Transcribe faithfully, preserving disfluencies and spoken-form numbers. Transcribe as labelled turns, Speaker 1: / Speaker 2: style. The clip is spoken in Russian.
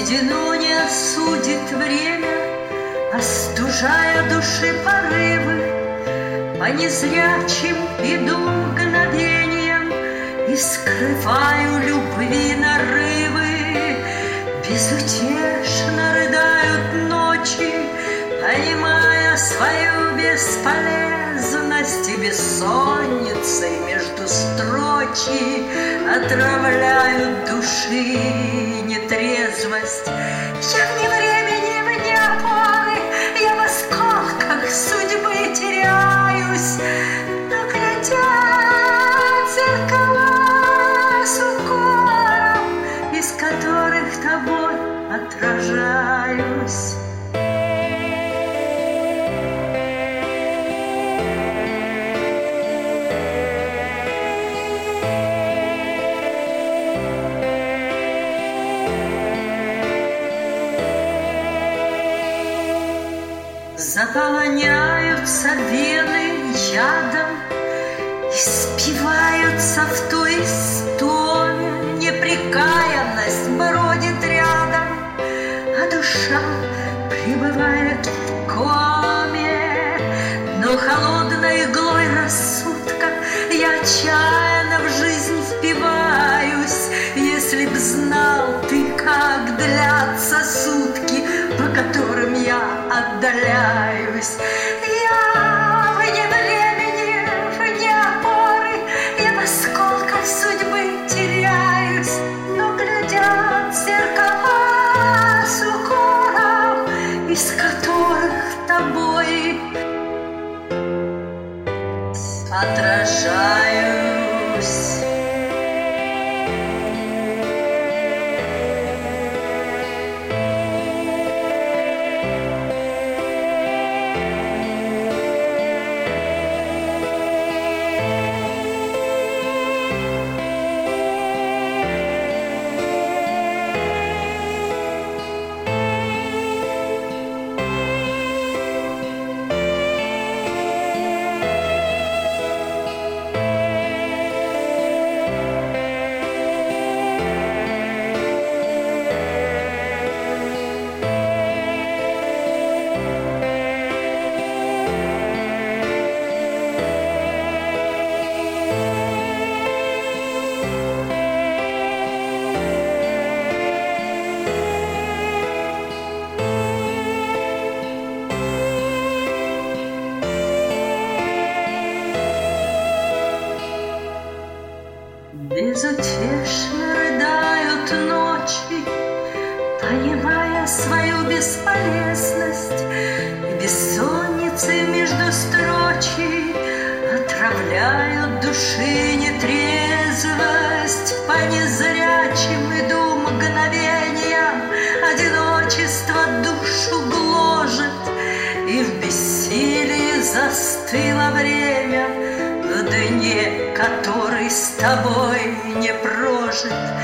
Speaker 1: седину не осудит время, остужая души порывы. По незрячим иду мгновениям и скрываю любви нарывы. Безутешно рыдают ночи, понимая свою бесполезность, и бессонницей между строчи отравляют души нетрезвость. Я вне времени, вне опоры, я в осколках судьбы теряюсь, но глядят зеркала с укором, из которых тобой отражаюсь. Заполоняются вены ядом и спиваются в той истоме. Непрекаянность бродит рядом, а душа пребывает в коме. Но холодной иглой рассудка я отчаянно в жизнь впиваюсь. Если б знал ты, как длятся сутки, по которым я отдаляюсь. Я вне времени, вне опоры, я в осколках судьбы теряюсь, но глядят зеркала с укором, из которых тобой отражаюсь. Безутешно рыдают ночи, понимая свою бесполезность, и бессонницы между строчей отравляют души нетрезвость. По незрячим иду мгновениям, одиночество душу гложет, и в бессилии застыло время, в дне, который с тобой не прожит.